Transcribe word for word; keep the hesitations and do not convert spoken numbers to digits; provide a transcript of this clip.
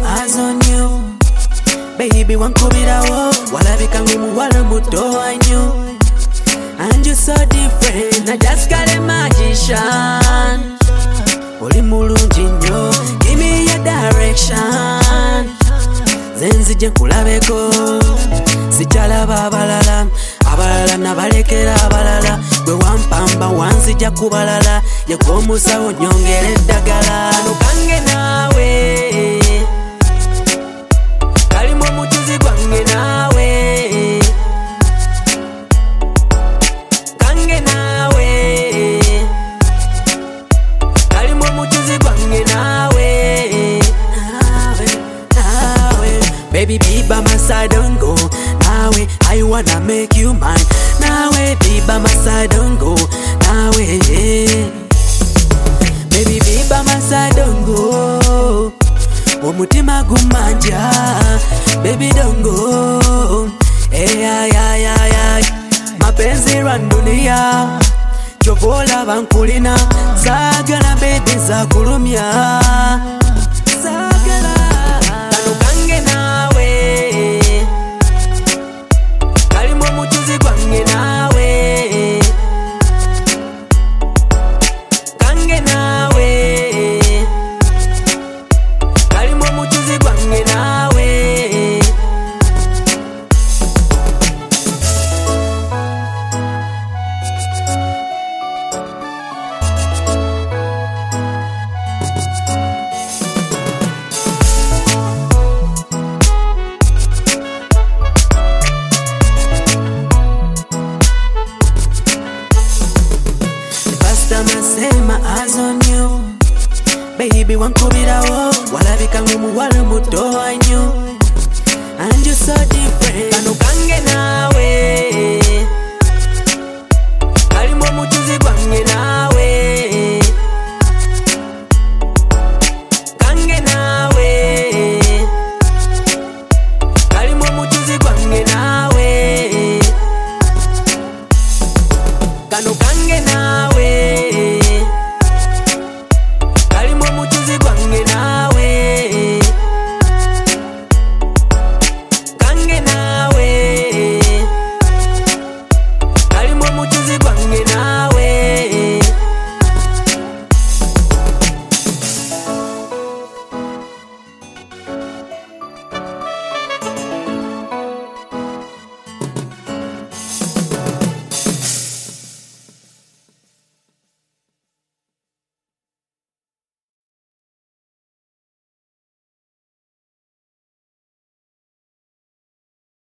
eyes on you. Baby, wankubirawo, walabika ngumuwala muto wanyu. And you're so different, I just got a magician. Oli mulungi nnyo, give me your direction. Zenzije nkulabeko, sikyalaba abalala. Abalala nabalekera abalala, gwe wampamba wanzija kubalala. Yegwe omusawo nyongera eddagala. Nukange naawe, kalimu omujuzi gwange naawe. Kange naawe, kalimu omujuzi gwange naawe. Naawe, naawe. Baby, be by my side, don't go. Nawe, I wanna make you mine. Nawe, be by my side, don't go. Nawe, baby, be by my side, don't go. Omutima gumanja, baby, don't go. Hey, ay, ay, ay, ay. Mapenzi randunia, chovola bankulina. Sagala baby zakulumya. Sagala, kanukange nawe. Kalimu omujuzi gwange nawe. Kange nawe. Kalimu omujuzi gwange nawe. Masema eyes on you. Baby, wankubirawo, walabika ngumuwala muto wanyu. And you're so deep.